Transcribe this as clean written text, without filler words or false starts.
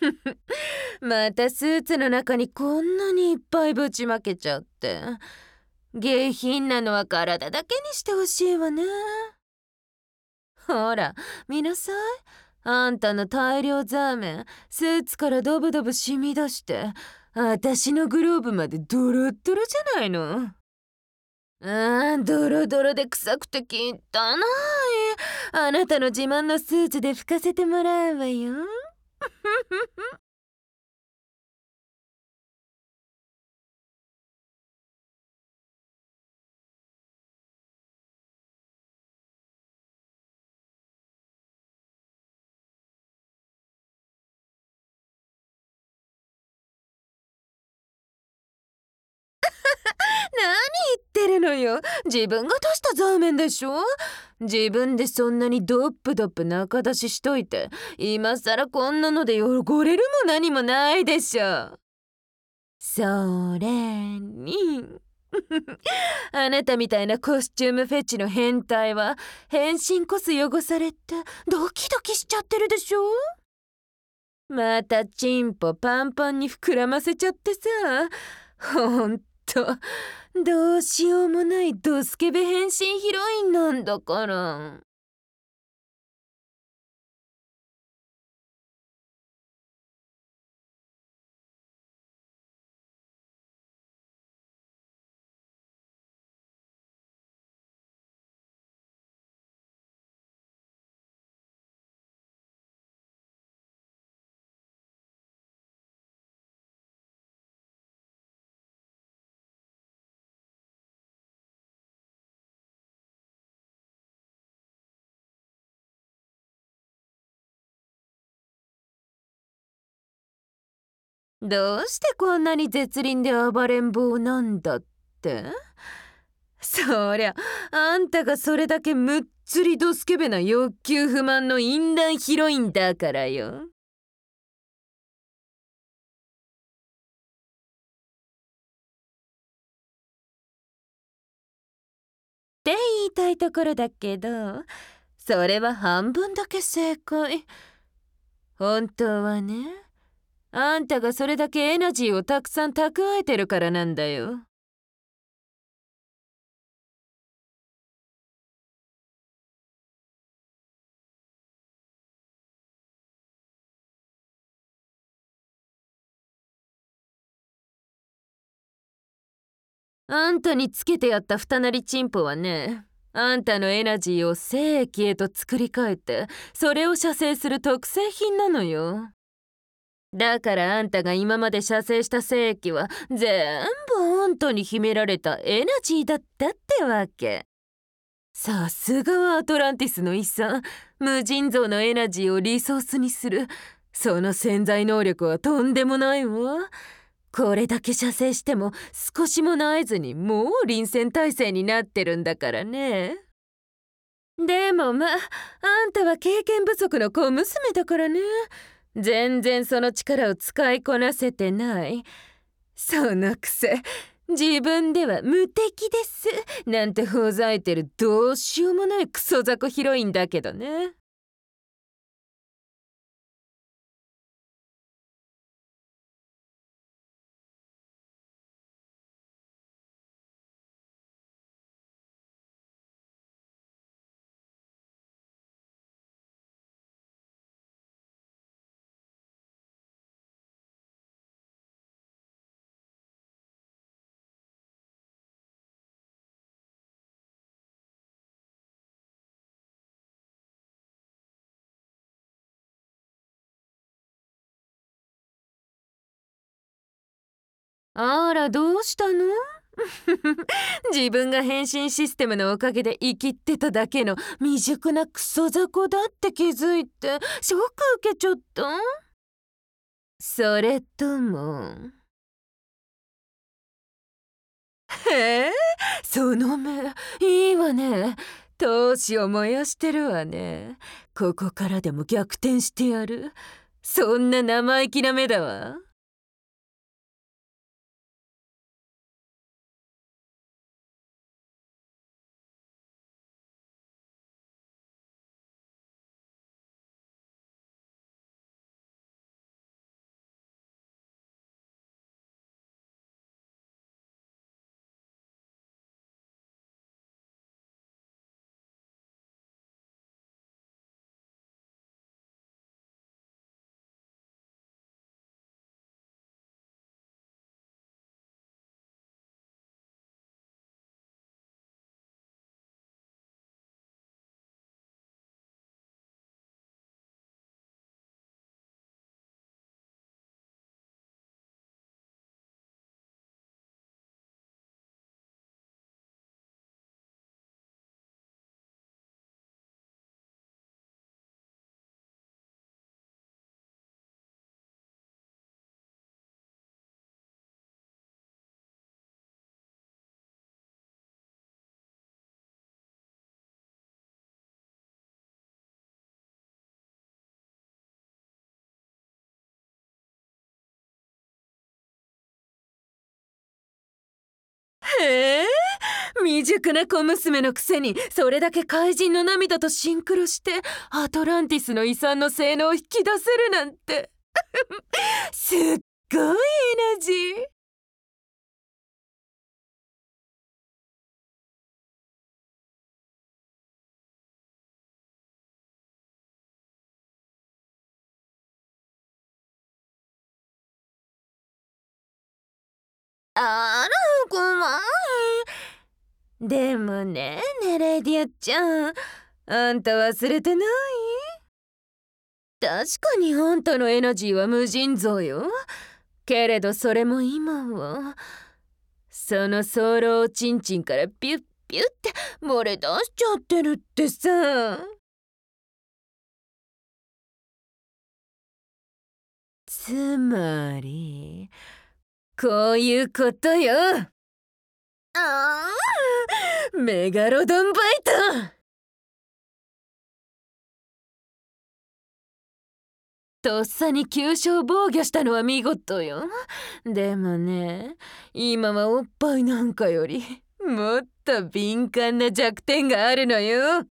またスーツの中にこんなにいっぱいぶちまけちゃって。下品なのは体だけにしてほしいわね。ほら、見なさい。あんたの大量ザーメン、スーツからドブドブ染み出して、私のグローブまでドロッドロじゃないの。ドロドロで臭くて汚い。あなたの自慢のスーツで拭かせてもらうわよ。何言ってるのよ。自分が出したザーメンでしょ。自分でそんなにドップドップ中出ししといて、今さらこんなので汚れるも何もないでしょ。それにあなたみたいなコスチュームフェチの変態は変身こそ汚されてドキドキしちゃってるでしょ。またチンポパンパンに膨らませちゃってさ、ほんとどうしようもないドスケベ変身ヒロインなんだから。どうしてこんなに絶倫で暴れん坊なんだって。そりゃあんたがそれだけむっつりドスケベな欲求不満の淫乱ヒロインだからよ。って言いたいところだけど、それは半分だけ正解。本当はね、あんたがそれだけエナジーをたくさん蓄えてるからなんだよ。あんたにつけてやった二なりチンポはね、あんたのエナジーを精液へと作り変えて、それを射精する特製品なのよ。だからあんたが今まで射精した精液は全部あんたに秘められたエナジーだったってわけ。さすがはアトランティスの遺産。無尽蔵のエナジーをリソースにする。その潜在能力はとんでもないわ。これだけ射精しても少しも慣れずにもう臨戦態勢になってるんだからね。でもまあ、あんたは経験不足の小娘だからね。全然その力を使いこなせてない。そのくせ、自分では無敵ですなんてほざいてるどうしようもないクソ雑魚ヒロインだけどね。あら、どうしたの？自分が変身システムのおかげで生きってただけの未熟なクソ雑魚だって気づいてショック受けちゃった？それともへえ、その目いいわね。闘志を燃やしてるわね。ここからでも逆転してやる。そんな生意気な目だわ。 ええ未熟な小娘のくせにそれだけ怪人の涙とシンクロしてアトランティスの遺産の性能を引き出せるなんてすっごいエナジー。あら、怖い。でもね、レディアちゃん、あんた忘れてない？確かにあんたのエナジーは無尽蔵よ。けれどそれも今は、その早漏おちんちんからピュッピュッって漏れ出しちゃってるってさ。つまり、こういうことよ。ああ、メガロドンバイト。とっさに急所を防御したのは見事よ。でもね、今はおっぱいなんかよりもっと敏感な弱点があるのよ。